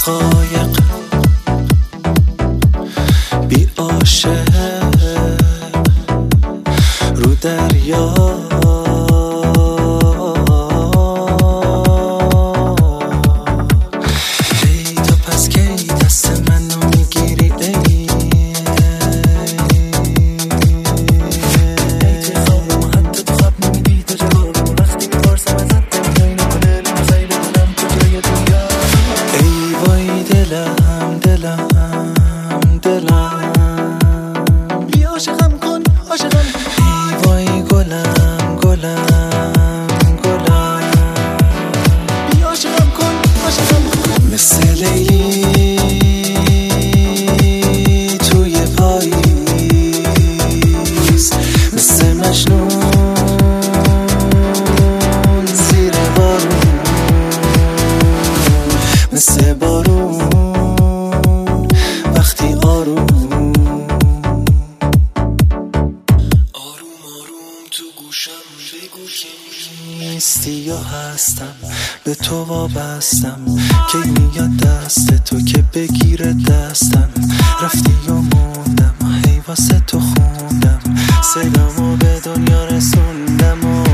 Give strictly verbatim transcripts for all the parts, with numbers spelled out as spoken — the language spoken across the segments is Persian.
قایق بی عاشق رو دریا ای تو پس کی دست منو میگیری ای ای توی خوابم و حتی تو خواب نمیدی تو جوابم و وقتی میپرسم ازت نمیای نکنه نمیخوای بدونم کجای دنیا ای وای دلم دلم دلم بی عاشقم کن عاشقم ای وای گلم گلم گلم بی عاشقم کن عاشقم مثل لیلی توی پاییز مثل مجنون زیر بارون مثل بارون وقتی آروم آروم آروم تو گوشم بگو که نیستی یا هستم به تو وابستم کی میاد دست تو که بگیره دستم رفتی و موندم هی واسه تو خوندم صدامو به دنیا رسوندم و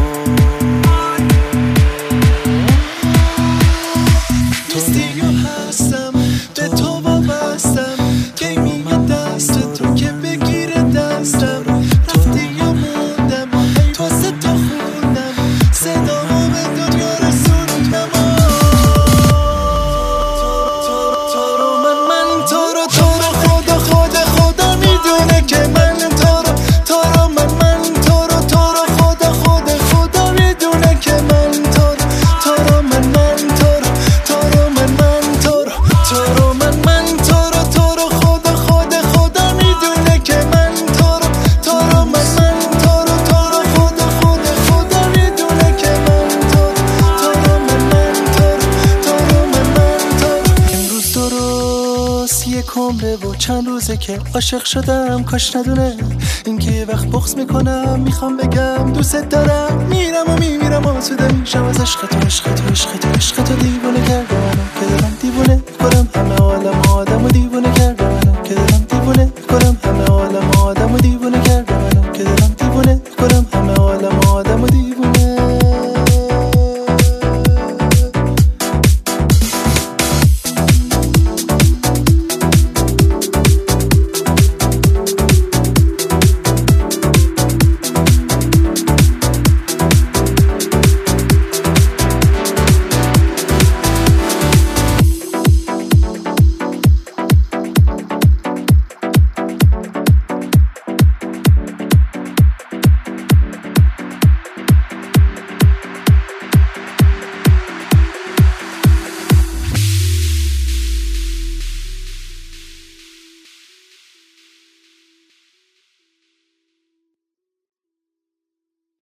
نیستی یا هستم به تو وابستم کی میاد دست تو که بگیره دستم رفتی یا موندم هی واسه تو خوندم صدامو به دنیا رسوندم تو رو من من تو رو تو رو خدا خدا خدا میدونه که من تو رو تو رو من من تو رو تو رو خدا خدا خدا میدونه که من تو رو تو رو من من تو رو تو رو من من تو رو تو رو من من تو رو تو رو خدا خدا خدا میدونه که من تو رو تو رو من من تو رو تو رو خدا خدا خدا میدونه که من تو رو تو رو من من تو رو تو رو من من تو رو امروز درست یک عمره و چند روزه که عاشق شدم کاش ندونه اینکه یه وقت بغض میکنم میخوام بگم دوست دارم میرم و میمیرم آسوده میشم از عشق تو عشق تو عشق تو عشق تو دیوونه کرده منو که دارم دیوونه